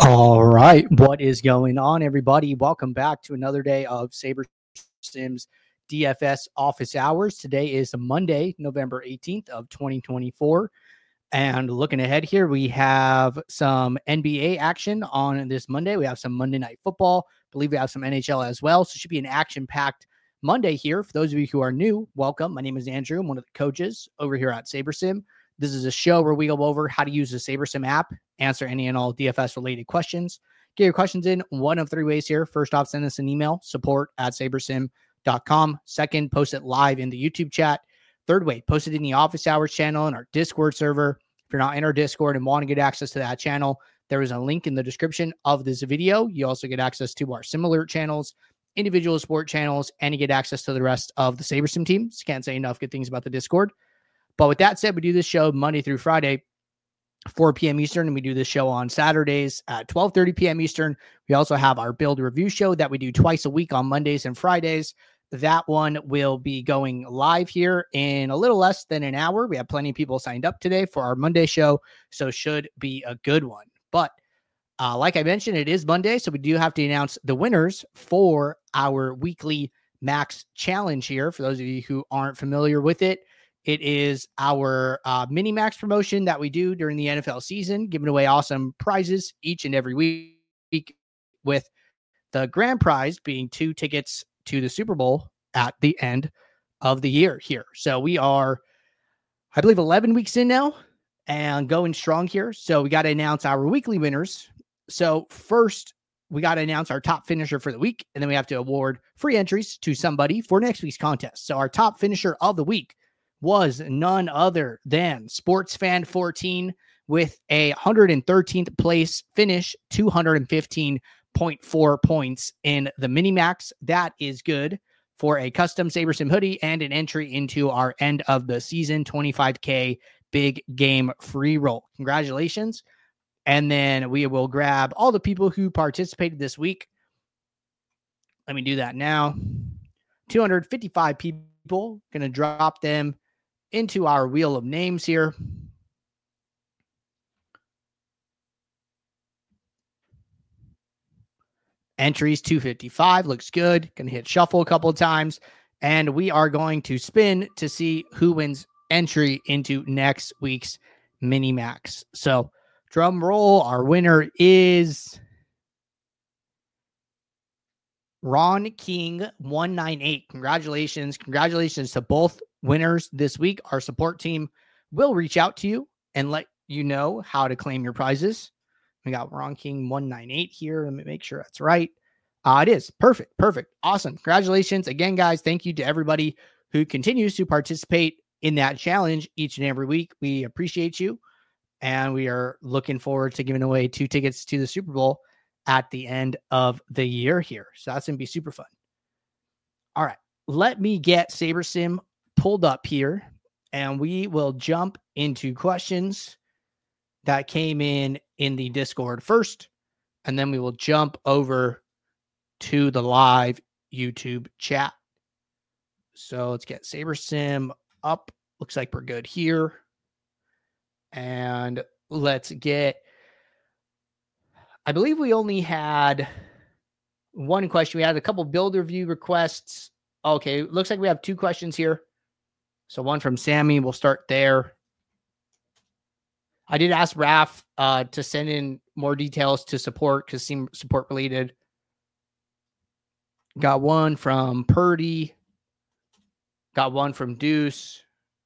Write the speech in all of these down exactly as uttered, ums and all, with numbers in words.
All right, what is going on, everybody? Welcome back to another day of SaberSim's D F S office hours. Today is Monday, November eighteenth of twenty twenty-four. And looking ahead here, we have some N B A action on this Monday. We have some Monday Night Football. I believe we have some N H L as well. So it should be an action-packed Monday here. For those of you who are new, welcome. My name is Andrew. I'm one of the coaches over here at SaberSim. This is a show where we go over how to use the SaberSim app, answer any and all D F S-related questions. Get your questions in one of three ways here. First off, send us an email, support at sabersim dot com. Second, post it live in the YouTube chat. Third way, post it in the office hours channel in our Discord server. If you're not in our Discord and want to get access to that channel, there is a link in the description of this video. You also get access to our similar channels, individual sport channels, and you get access to the rest of the SaberSim team. So can't say enough good things about the Discord. But with that said, we do this show Monday through Friday, four p.m. Eastern, and we do this show on Saturdays at twelve thirty p.m. Eastern. We also have our build review show that we do twice a week on Mondays and Fridays. That one will be going live here in a little less than an hour. We have plenty of people signed up today for our Monday show, so should be a good one. But uh, like I mentioned, it is Monday, so we do have to announce the winners for our weekly Max Challenge here. For those of you who aren't familiar with it, it is our uh, mini max promotion that we do during the N F L season, giving away awesome prizes each and every week, with the grand prize being two tickets to the Super Bowl at the end of the year here. So we are, I believe, eleven weeks in now and going strong here. So we got to announce our weekly winners. So first, we got to announce our top finisher for the week, and then we have to award free entries to somebody for next week's contest. So our top finisher of the week was none other than Sports Fan fourteen with a one hundred thirteenth place finish, two hundred fifteen point four points in the Minimax. That is good for a custom SaberSim hoodie and an entry into our end of the season twenty-five K big game free roll. Congratulations. And then we will grab all the people who participated this week. Let me do that now. two hundred fifty-five people, going to drop them into our wheel of names here. Entries two fifty-five looks good. Going to hit shuffle a couple of times, and we are going to spin to see who wins entry into next week's mini max. So drum roll. Our winner is Ron King one ninety-eight. Congratulations. Congratulations to both winners this week. Our support team will reach out to you and let you know how to claim your prizes. We got Ron King one ninety-eight here. Let me make sure that's right. Uh, it is. Perfect. Perfect. Awesome. Congratulations. Again, guys, thank you to everybody who continues to participate in that challenge each and every week. We appreciate you. And we are looking forward to giving away two tickets to the Super Bowl at the end of the year here. So that's going to be super fun. All right. Let me get SaberSim pulled up here, and we will jump into questions that came in in the Discord first, and then we will jump over to the live YouTube chat. So let's get SaberSim up. Looks like we're good here. And let's get, I believe we only had one question. We had a couple build review requests. Okay, looks like we have two questions here. So one from Sammy. We'll start there. I did ask Raph uh, to send in more details to support because seem support related. Got one from Purdy. Got one from Deuce.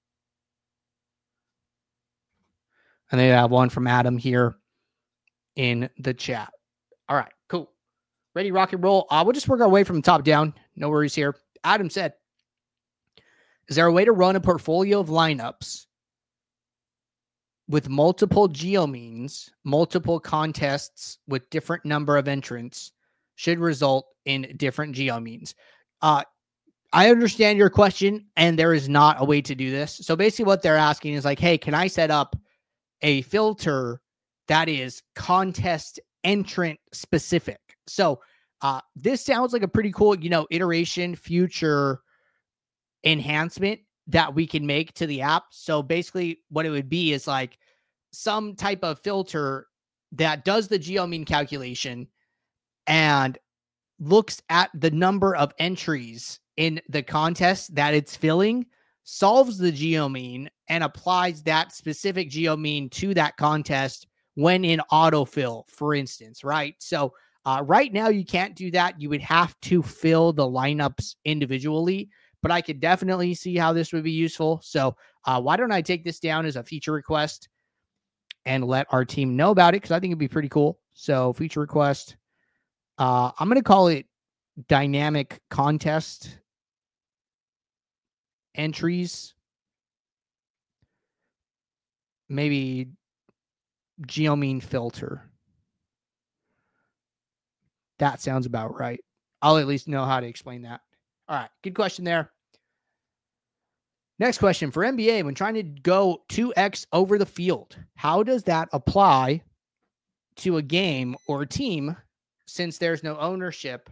And then I have one from Adam here in the chat. All right, cool. Ready, rock and roll. Uh, we'll just work our way from the top down. No worries here. Adam said, is there a way to run a portfolio of lineups with multiple geomeans, multiple contests with different number of entrants should result in different geomeans? Uh, I understand your question, and there is not a way to do this. So basically what they're asking is like, hey, can I set up a filter that is contest entrant specific? So uh, this sounds like a pretty cool, you know, iteration, future enhancement that we can make to the app. So basically what it would be is like some type of filter that does the geo-mean calculation and looks at the number of entries in the contest that it's filling, solves the geo-mean, and applies that specific geo-mean to that contest when in autofill, for instance, right? So uh, right now you can't do that. You would have to fill the lineups individually, but I could definitely see how this would be useful. So uh, why don't I take this down as a feature request and let our team know about it, because I think it'd be pretty cool. So feature request, uh, I'm going to call it dynamic contest entries, maybe geo-mean filter. That sounds about right. I'll at least know how to explain that. All right, good question there. Next question for N B A, when trying to go two X over the field, how does that apply to a game or a team since there's no ownership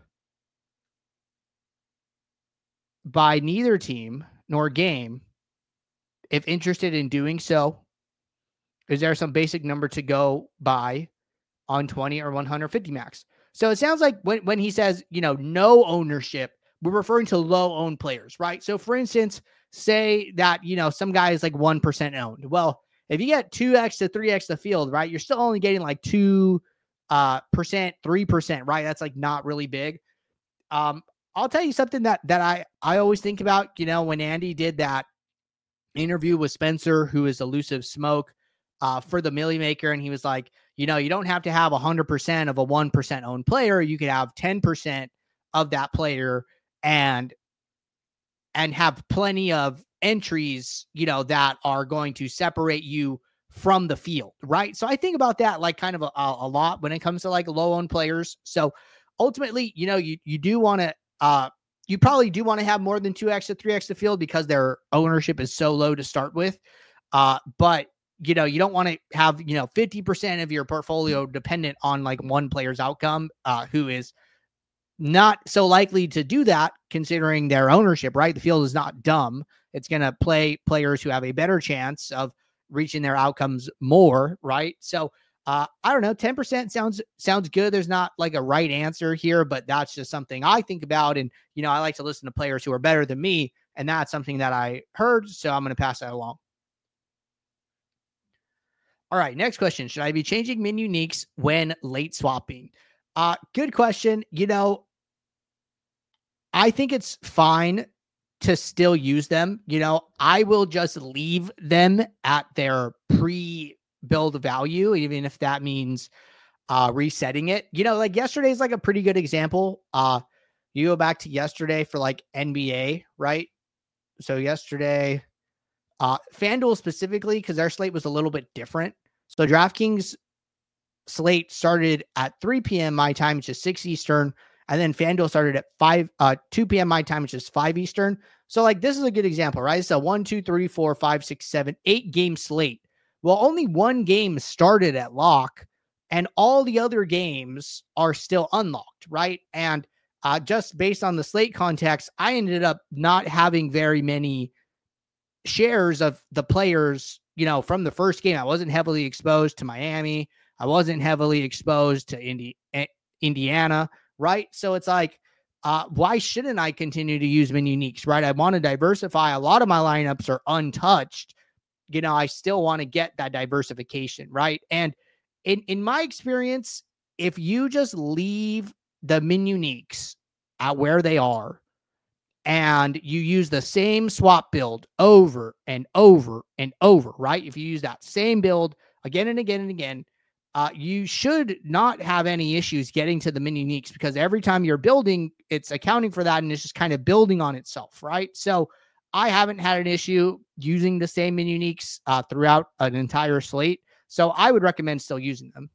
by neither team nor game? If interested in doing so, is there some basic number to go by on twenty or one hundred fifty max? So it sounds like when, when he says, you know, no ownership, we're referring to low owned players, right? So for instance, say that, you know, some guy is like one percent owned. Well, if you get two X to three X the field, right, you're still only getting like two uh, percent, three percent, right? That's like not really big. Um, I'll tell you something that, that I, I always think about, you know, when Andy did that interview with Spencer, who is Elusive Smoke, uh, for the Millie Maker. And he was like, you know, you don't have to have one hundred percent of a one percent owned player. You could have ten percent of that player and and have plenty of entries, you know, that are going to separate you from the field, right? So I think about that like kind of a, a lot when it comes to like low owned players. So ultimately, you know, you, you do want to, uh, you probably do want to have more than two X to three X the field because their ownership is so low to start with. Uh, but you know, you don't want to have, you know, fifty percent of your portfolio dependent on like one player's outcome, uh, who is not so likely to do that considering their ownership, right? The field is not dumb. It's going to play players who have a better chance of reaching their outcomes more, right? So uh, I don't know, ten percent sounds, sounds good. There's not like a right answer here, but that's just something I think about. And, you know, I like to listen to players who are better than me. And that's something that I heard. So I'm going to pass that along. All right, next question. Should I be changing min uniques when late swapping? Uh, good question. You know, I think it's fine to still use them. You know, I will just leave them at their pre-build value, even if that means uh, resetting it. You know, like yesterday is like a pretty good example. Uh, you go back to yesterday for like N B A, right? So yesterday, uh, FanDuel specifically, because their slate was a little bit different. So DraftKings slate started at three p.m. my time, which is six Eastern. And then FanDuel started at five, uh, two p.m. my time, which is five Eastern. So like, this is a good example, right? So one, two, three, four, five, six, seven, eight game slate. Well, only one game started at lock and all the other games are still unlocked, right? And uh, just based on the slate context, I ended up not having very many shares of the players, you know, from the first game. I wasn't heavily exposed to Miami. I wasn't heavily exposed to Indi- Indiana, right? So it's like, uh, why shouldn't I continue to use min uniques, right? I want to diversify. A lot of my lineups are untouched. You know, I still want to get that diversification, right? And in, in my experience, if you just leave the min uniques at where they are and you use the same swap build over and over and over, right? If you use that same build again and again and again, Uh, you should not have any issues getting to the min uniques because every time you're building, it's accounting for that and it's just kind of building on itself, right? So I haven't had an issue using the same min uniques uh, throughout an entire slate. So I would recommend still using them.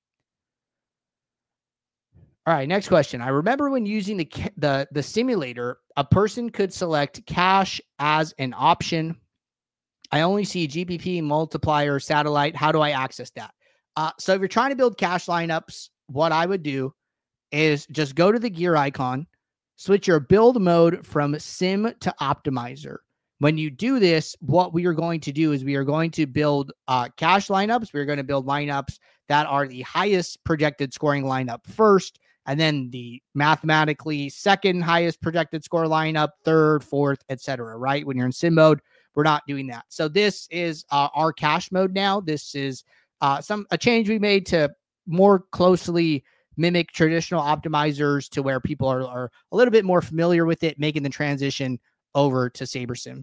All right, next question. I remember when using the the the simulator, a person could select cash as an option. I only see G P P, multiplier, satellite. How do I access that? Uh, so if you're trying to build cash lineups, what I would do is just go to the gear icon, switch your build mode from sim to optimizer. When you do this, what we are going to do is we are going to build uh, cash lineups. We're going to build lineups that are the highest projected scoring lineup first, and then the mathematically second highest projected score lineup, third, fourth, et cetera, right? When you're in sim mode, we're not doing that. So this is uh, our cash mode now. This is uh, some a change we made to more closely mimic traditional optimizers to where people are, are a little bit more familiar with it, making the transition over to SaberSim.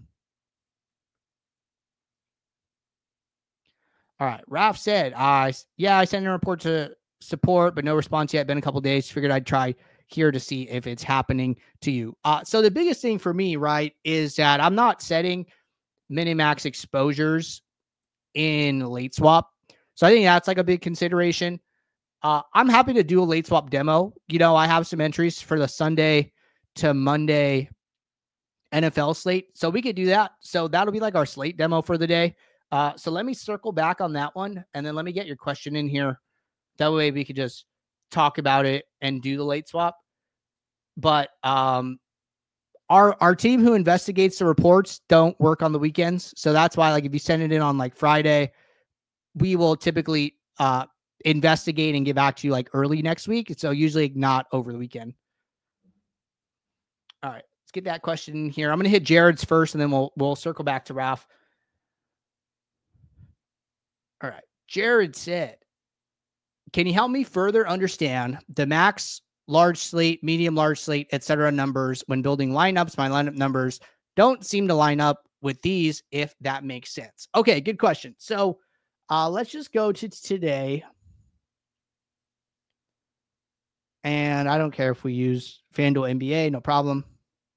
All right. Ralph said, uh, yeah, I sent a report to support, but no response yet. Been a couple days. Figured I'd try here to see if it's happening to you. Uh, so the biggest thing for me, right, is that I'm not setting minimax exposures in late swap. So I think that's like a big consideration. Uh, I'm happy to do a late swap demo. You know, I have some entries for the Sunday to Monday N F L slate. So we could do that. So that'll be like our slate demo for the day. Uh, so let me circle back on that one, and then let me get your question in here. That way we could just talk about it and do the late swap. But um, our our team who investigates the reports don't work on the weekends. So that's why, like, if you send it in on like Friday, we will typically uh, investigate and get back to you like early next week. So usually not over the weekend. All right, let's get that question in here. I'm going to hit Jared's first, and then we'll we'll circle back to Ralph. All right. Jared said, can you help me further understand the max, large slate, medium, large slate, et cetera numbers when building lineups? My lineup numbers don't seem to line up with these, if that makes sense. Okay, good question. So uh, let's just go to today. And I don't care if we use FanDuel N B A, no problem.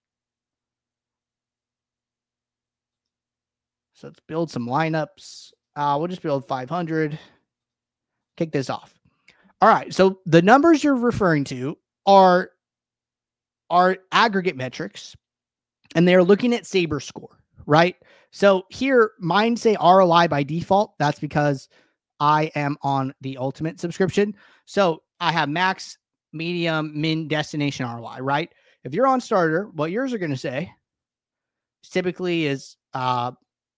So let's build some lineups. Uh, we'll just build five hundred. Kick this off. All right. So the numbers you're referring to are, are aggregate metrics, and they're looking at Saber score, right? So here, mine say R O I by default. That's because I am on the Ultimate subscription. So I have max, medium, min, destination R O I, right? If you're on starter, what yours are going to say typically is uh,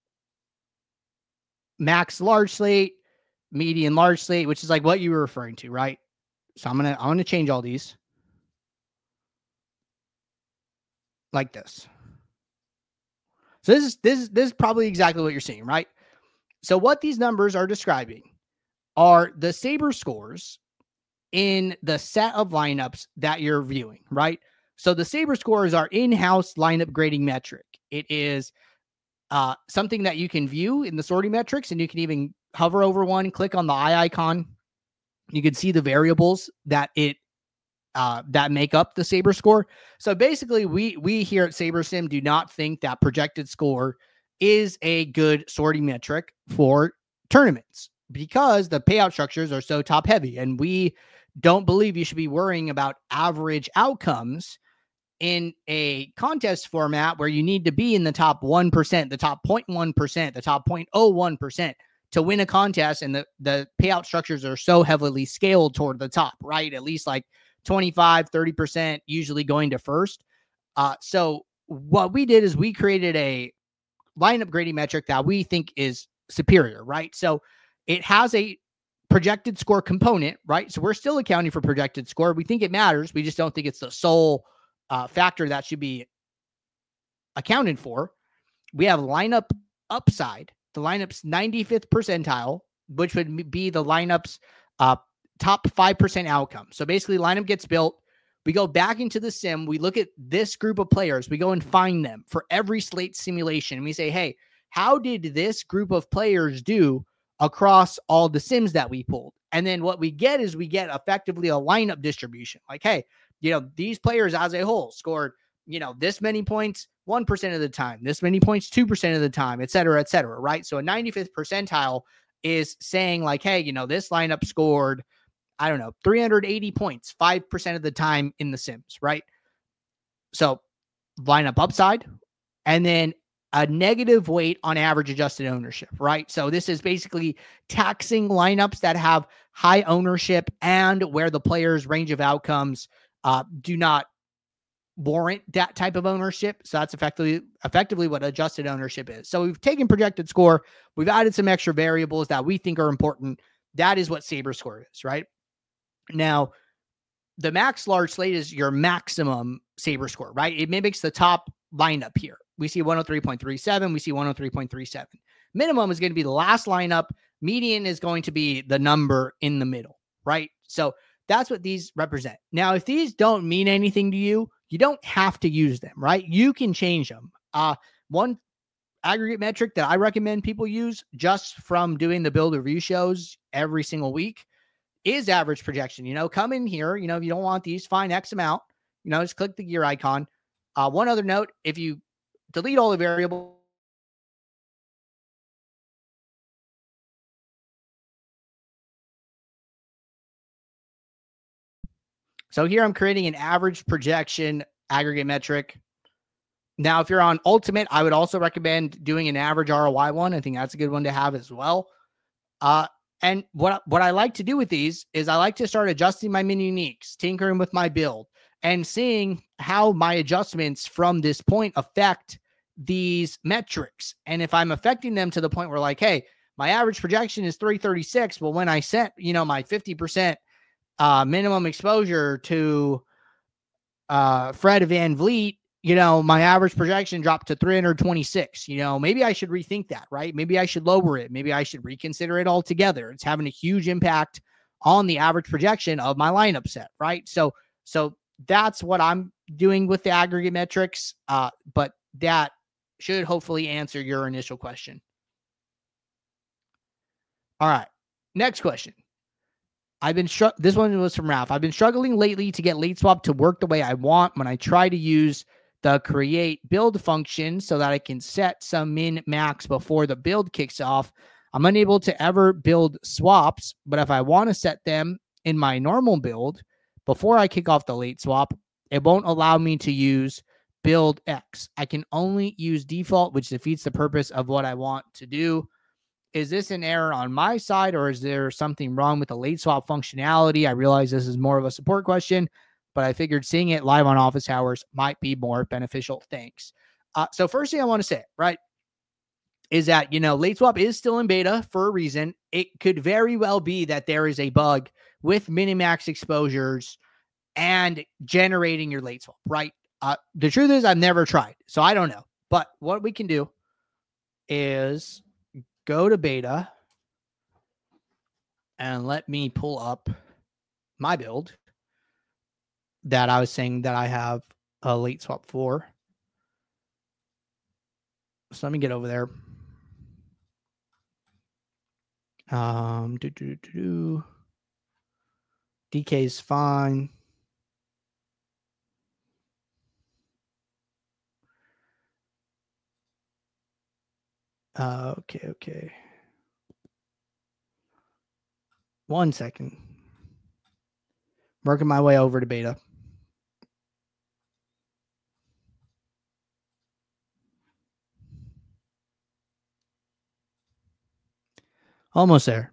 max large slate, median large slate, which is like what you were referring to, right? So I'm gonna I'm gonna change all these like this. So this is this is this is probably exactly what you're seeing, right? So what these numbers are describing are the Saber scores in the set of lineups that you're viewing, right? So the Saber score is our in-house lineup grading metric. It is uh, something that you can view in the sorting metrics, and you can even hover over one, click on the eye icon. You can see the variables that it uh, that make up the Saber score. So basically, we we here at SaberSim do not think that projected score is a good sorting metric for tournaments because the payout structures are so top heavy, and we don't believe you should be worrying about average outcomes in a contest format where you need to be in the top one percent, the top zero point one percent, the top zero point zero one percent to win a contest. And the, the payout structures are so heavily scaled toward the top, right? At least like twenty-five, thirty percent usually going to first. Uh, so what we did is we created a lineup grading metric that we think is superior, right? So it has a projected score component, right? So we're still accounting for projected score. We think it matters. We just don't think it's the sole uh, factor that should be accounted for. We have lineup upside. The lineup's ninety-fifth percentile, which would be the lineup's uh, top five percent outcome. So basically, lineup gets built. We go back into the sim. We look at this group of players. We go and find them for every slate simulation. And we say, hey, how did this group of players do across all the sims that we pulled? And then what we get is we get effectively a lineup distribution. Like, hey, you know, these players as a whole scored, you know, this many points one percent of the time, this many points two percent of the time, et cetera, et cetera, right? So a ninety-fifth percentile is saying like, hey, you know, this lineup scored, I don't know, three hundred eighty points, five percent of the time in the sims, right? So lineup upside, and then a negative weight on average adjusted ownership, right? So this is basically taxing lineups that have high ownership and where the player's range of outcomes uh, do not warrant that type of ownership. So that's effectively effectively what adjusted ownership is. So we've taken projected score, we've added some extra variables that we think are important That is what Saber Score is, right? Now, the max large slate is your maximum Saber Score, right? It mimics the top lineup here. We see one oh three point three seven. We see one oh three point three seven. Minimum is going to be the last lineup. Median is going to be the number in the middle, right? So that's what these represent. Now, if these don't mean anything to you, you don't have to use them, right? You can change them. Uh, one aggregate metric that I recommend people use just from doing the build review shows every single week is average projection. You know, come in here, you know, if you don't want these, fine X amount, you know, just click the gear icon. Uh, one other note, if you delete all the variables, so here I'm creating an average projection aggregate metric. Now, if you're on Ultimate, I would also recommend doing an average R O I one. I think that's a good one to have as well. Uh, and what, what I like to do with these is I like to start adjusting my min uniques, tinkering with my build, and seeing how my adjustments from this point affect these metrics. And if I'm affecting them to the point where like, hey, my average projection is three thirty-six. Well, when I set, you know, my fifty percent uh, minimum exposure to uh, Fred VanVleet, you know, my average projection dropped to three twenty-six. You know, maybe I should rethink that, right? Maybe I should lower it. Maybe I should reconsider it altogether. It's having a huge impact on the average projection of my lineup set, right? So, so that's what I'm doing with the aggregate metrics. Uh, but that should hopefully answer your initial question. All right. Next question. I've been str- this one was from Ralph. I've been struggling lately to get late swap to work the way I want when I try to use the create build function so that I can set some min max before the build kicks off. I'm unable to ever build swaps, but if I want to set them in my normal build before I kick off the late swap, it won't allow me to use build X. I can only use default, which defeats the purpose of what I want to do. Is this an error on my side, or is there something wrong with the late swap functionality? I realize this is more of a support question, but I figured seeing it live on office hours might be more beneficial. Thanks. Uh, so first thing I want to say, right, is that, you know, late swap is still in beta for a reason. It could very well be that there is a bug with minimax exposures and generating your late swap, right? Uh, the truth is I've never tried, so I don't know. But what we can do is go to beta and let me pull up my build that I was saying that I have a late swap for. So let me get over there. Um, do, do, do, do. D K is fine. Uh, okay, okay. One second. Working my way over to beta. Almost there.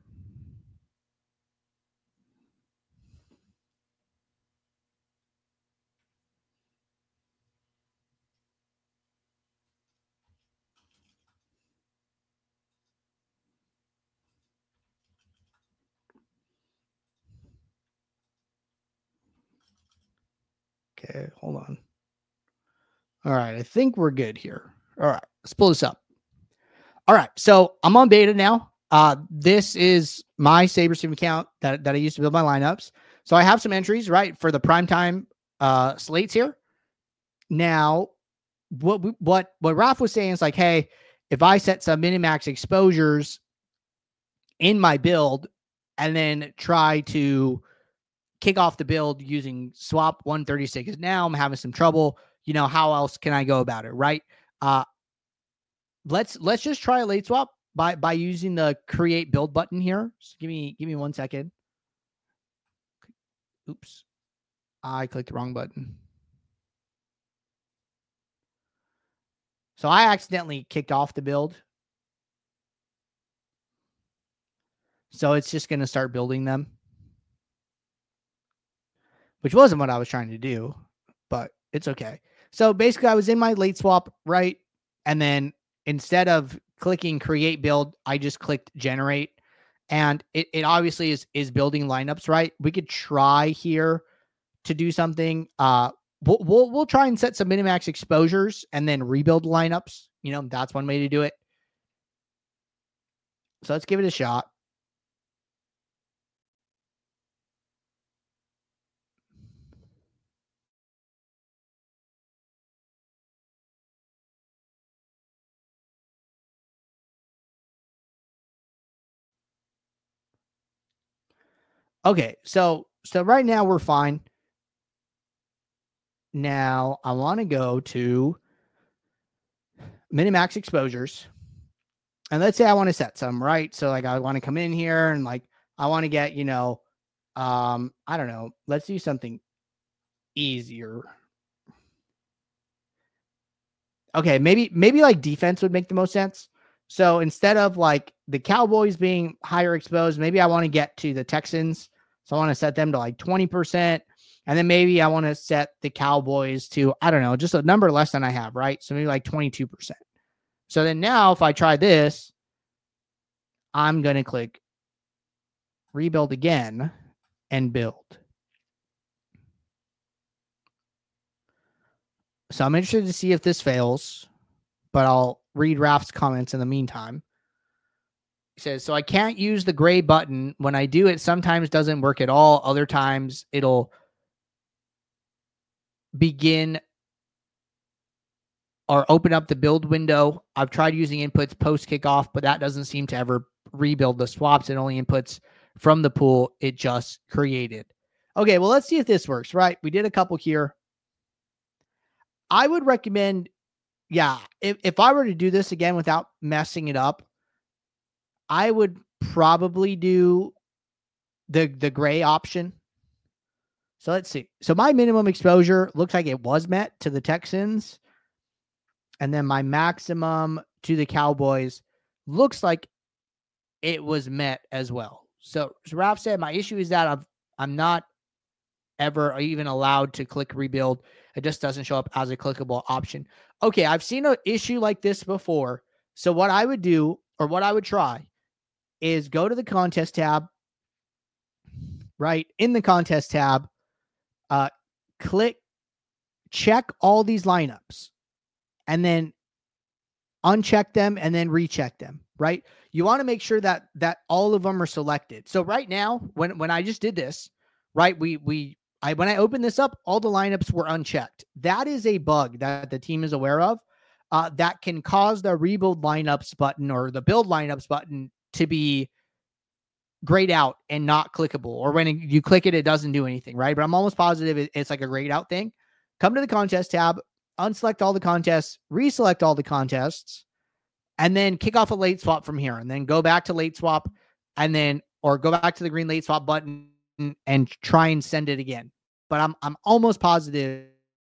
Okay, hold on. All right, I think we're good here. All right, let's pull this up. All right, so I'm on beta now. Uh, this is my SaberSim account that, that I used to build my lineups. So I have some entries, right, for the primetime uh, slates here. Now, what we, what what Ralph was saying is like, hey, if I set some minimax exposures in my build and then try to kick off the build using swap one thirty-six, now I'm having some trouble. You know, how else can I go about it, right? Uh, let's let's just try a late swap by by using the create build button here. So give me give me one second. Oops, I clicked the wrong button. So I accidentally kicked off the build. So it's just going to start building them, which wasn't what I was trying to do, but it's okay. So basically I was in my late swap, right? And then instead of clicking create build, I just clicked generate. And it, it obviously is, is building lineups, right? We could try here to do something. Uh, we'll, we'll, we'll try and set some minimax exposures and then rebuild lineups. You know, that's one way to do it. So let's give it a shot. Okay, so so right now we're fine. Now I want to go to minimax exposures. And let's say I want to set some, right? So like I want to come in here and like I want to get, you know, um, I don't know, let's do something easier. Okay, maybe maybe like defense would make the most sense. So instead of like the Cowboys being higher exposed, maybe I want to get to the Texans. So I want to set them to like twenty percent. And then maybe I want to set the Cowboys to, I don't know, just a number less than I have, right? So maybe like twenty-two percent. So then now if I try this, I'm going to click rebuild again and build. So I'm interested to see if this fails, but I'll read Raf's comments in the meantime. He says, so I can't use the gray button. When I do, it sometimes doesn't work at all. Other times it'll begin or open up the build window. I've tried using inputs post kickoff, but that doesn't seem to ever rebuild the swaps. It only inputs from the pool it just created. Okay, well, let's see if this works, right? We did a couple here. I would recommend, yeah, if, if I were to do this again without messing it up, I would probably do the, the gray option. So let's see. So my minimum exposure looks like it was met to the Texans. And then my maximum to the Cowboys looks like it was met as well. So, so Ralph said, my issue is that I've, I'm not ever even allowed to click rebuild. It just doesn't show up as a clickable option. Okay, I've seen an issue like this before. So what I would do, or what I would try, is go to the contest tab, right? In the contest tab, uh, click, check all these lineups, and then uncheck them and then recheck them, right? You want to make sure that that all of them are selected. So right now, when, when I just did this, right, we, we, I, when I opened this up, all the lineups were unchecked. That is a bug that the team is aware of uh, that can cause the rebuild lineups button or the build lineups button to be grayed out and not clickable. Or when you click it, it doesn't do anything, right? But I'm almost positive it's like a grayed out thing. Come to the contest tab, unselect all the contests, reselect all the contests, and then kick off a late swap from here. And then go back to late swap and then, or go back to the green late swap button and try and send it again. But I'm, I'm almost positive.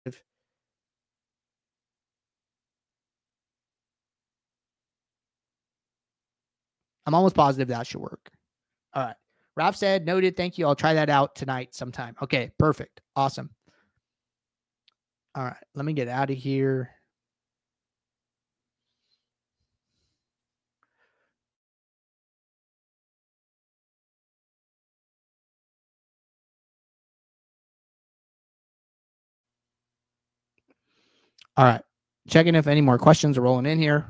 I'm almost positive that should work. All right. Ralph said, noted. Thank you. I'll try that out tonight sometime. Okay. Perfect. Awesome. All right. Let me get out of here. All right. Checking if any more questions are rolling in here.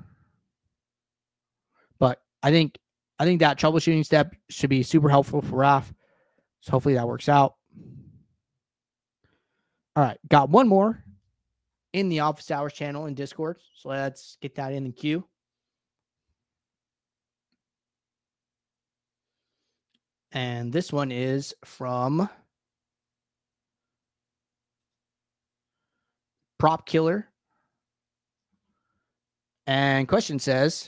But I think I think that troubleshooting step should be super helpful for Raf. So hopefully that works out. All right. Got one more in the Office Hours channel in Discord. So let's get that in the queue. And this one is from Prop Killer. And question says,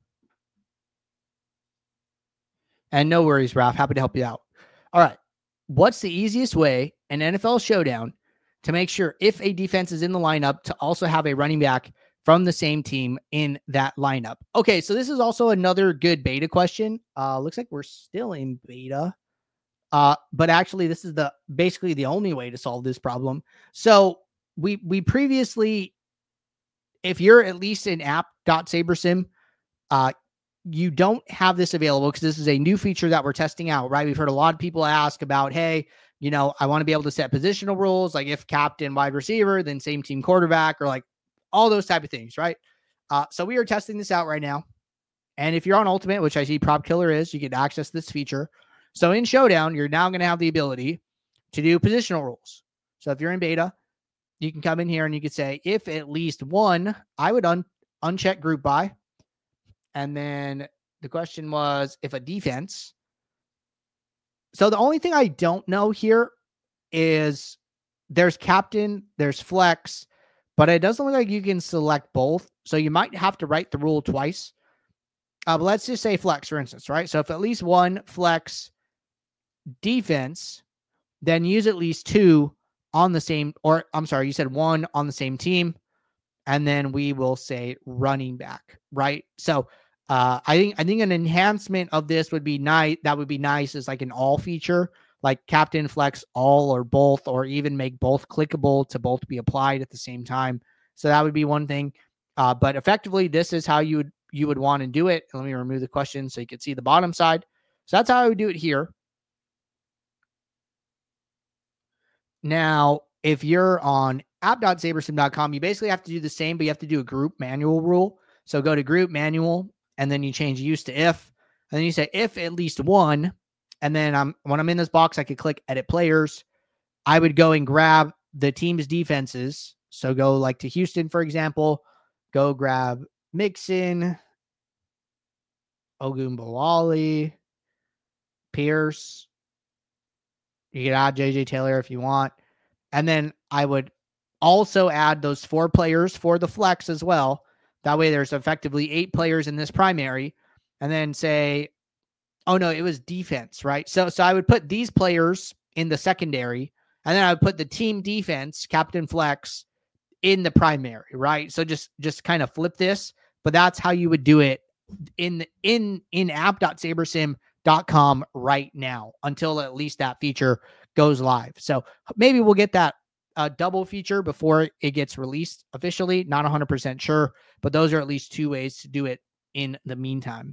and no worries, Ralph, happy to help you out. All right. What's the easiest way in N F L Showdown to make sure if a defense is in the lineup to also have a running back from the same team in that lineup? Okay, so this is also another good beta question. Uh, looks like we're still in beta. Uh, but actually, this is the basically the only way to solve this problem. So we we previously, if you're at least in app.sabersim, uh, you don't have this available because this is a new feature that we're testing out, right? We've heard a lot of people ask about, hey, you know, I want to be able to set positional rules, like if captain, wide receiver, then same team quarterback, or like all those type of things, right? Uh, so we are testing this out right now. And if you're on Ultimate, which I see Prop Killer is, you can access this feature. So in Showdown, you're now going to have the ability to do positional rules. So if you're in beta, you can come in here and you could say, if at least one, I would un- uncheck group by. And then the question was, if a defense. So the only thing I don't know here is there's captain, there's flex, but it doesn't look like you can select both. So you might have to write the rule twice. Uh, but let's just say flex, for instance, right? So if at least one flex defense, then use at least two on the same, or I'm sorry, you said one on the same team. And then we will say running back, right? So uh, I think I think an enhancement of this would be nice. That would be nice is like an all feature, like captain, flex, all, or both, or even make both clickable to both be applied at the same time. So that would be one thing. Uh, but effectively, this is how you would you would want to do it. Let me remove the question so you can see the bottom side. So that's how I would do it here. Now, if you're on app dot sabersim dot com, you basically have to do the same, but you have to do a group manual rule. So go to group manual, and then you change use to if, and then you say if at least one, and then I'm when I'm in this box, I could click edit players. I would go and grab the team's defenses. So go like to Houston, for example, go grab Mixon, Ogunbowale, Pierce. You can add J J Taylor if you want. And then I would also add those four players for the flex as well. That way there's effectively eight players in this primary. And then say, oh no, it was defense, right? So, so I would put these players in the secondary, and then I would put the team defense, captain flex, in the primary, right? So just, just kind of flip this, but that's how you would do it in, in, in app dot sabersim dot com right now until at least that feature goes live. So maybe we'll get that uh, double feature before it gets released officially. Not one hundred percent sure, but those are at least two ways to do it in the meantime.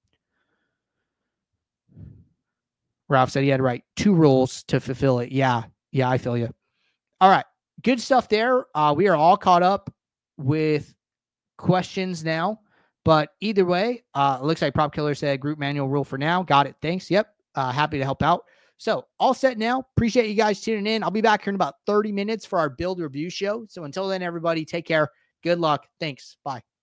Ralph said he had to write two rules to fulfill it. Yeah. Yeah, I feel you. All right. Good stuff there. Uh, we are all caught up with questions now. But either way, uh, it looks like Prop Killer said group manual rule for now. Got it. Thanks. Yep. Uh, happy to help out. So all set now. Appreciate you guys tuning in. I'll be back here in about thirty minutes for our build review show. So until then, everybody, take care. Good luck. Thanks. Bye.